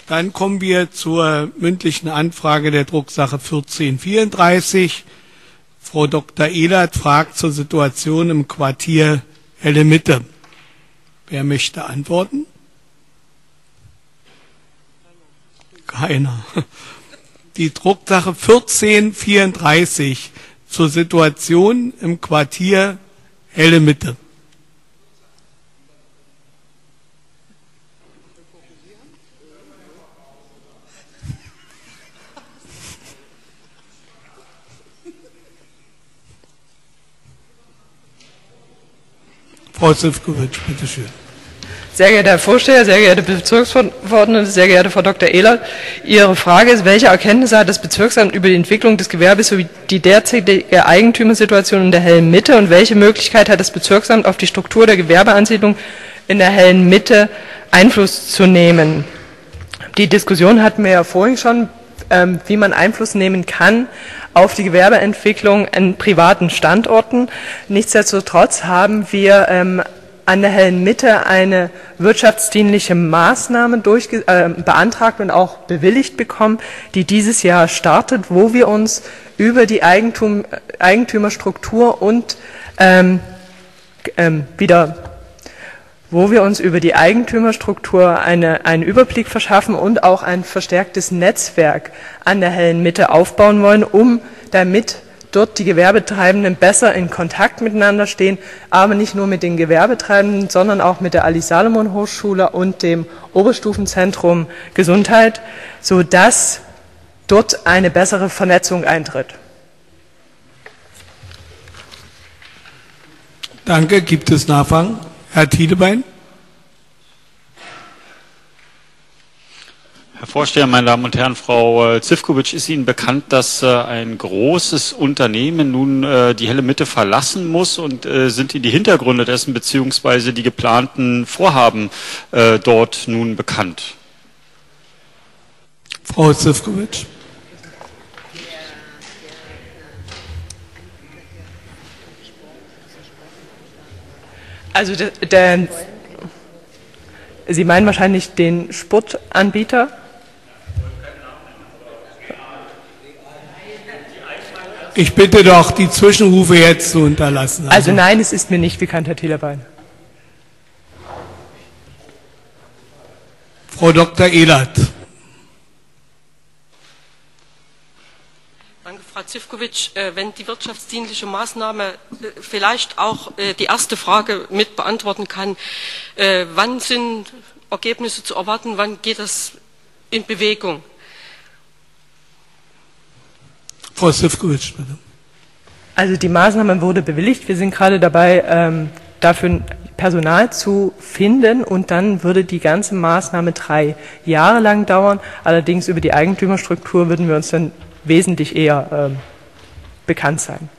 Dann kommen wir zur mündlichen Anfrage der Drucksache 1434. Frau Dr. Ehlert fragt zur Situation im Quartier Helle Mitte. Wer möchte antworten? Keiner. Die Drucksache 1434 zur Situation im Quartier Helle Mitte. Frau Zivkovic, bitteschön. Sehr geehrter Herr Vorsteher, sehr geehrte Bezirksverordnete, sehr geehrte Frau Dr. Ehlert, Ihre Frage ist, welche Erkenntnisse hat das Bezirksamt über die Entwicklung des Gewerbes sowie die derzeitige Eigentümersituation in der Hellen Mitte und welche Möglichkeit hat das Bezirksamt auf die Struktur der Gewerbeansiedlung in der Hellen Mitte Einfluss zu nehmen? Die Diskussion hatten wir ja vorhin schon, wie man Einfluss nehmen kann auf die Gewerbeentwicklung an privaten Standorten. Nichtsdestotrotz haben wir an der Hellen Mitte eine wirtschaftsdienliche Maßnahme beantragt und auch bewilligt bekommen, die dieses Jahr startet, wo wir uns über die Eigentümerstruktur und einen Überblick verschaffen und auch ein verstärktes Netzwerk an der Hellen Mitte aufbauen wollen, damit dort die Gewerbetreibenden besser in Kontakt miteinander stehen, aber nicht nur mit den Gewerbetreibenden, sondern auch mit der Ali-Salomon-Hochschule und dem Oberstufenzentrum Gesundheit, sodass dort eine bessere Vernetzung eintritt. Danke. Gibt es Nachfragen? Herr Tiedebein. Herr Vorsteher, meine Damen und Herren, Frau Zivkovic, ist Ihnen bekannt, dass ein großes Unternehmen nun die Helle Mitte verlassen muss und sind Ihnen die Hintergründe dessen bzw. die geplanten Vorhaben dort nun bekannt? Frau Zivkovic. Also Sie meinen wahrscheinlich den Sportanbieter? Ich bitte doch, die Zwischenrufe jetzt zu unterlassen. Also nein, es ist mir nicht bekannt, Herr Tiedebein. Frau Dr. Ehlert. Danke, Frau Zivkovic. Wenn die wirtschaftsdienliche Maßnahme vielleicht auch die erste Frage mit beantworten kann, wann sind Ergebnisse zu erwarten, wann geht das in Bewegung? Frau Zivkovic, bitte. Also die Maßnahme wurde bewilligt. Wir sind gerade dabei, dafür Personal zu finden und dann würde die ganze Maßnahme 3 Jahre lang dauern. Allerdings über die Eigentümerstruktur würden wir uns dann wesentlich eher bekannt sein.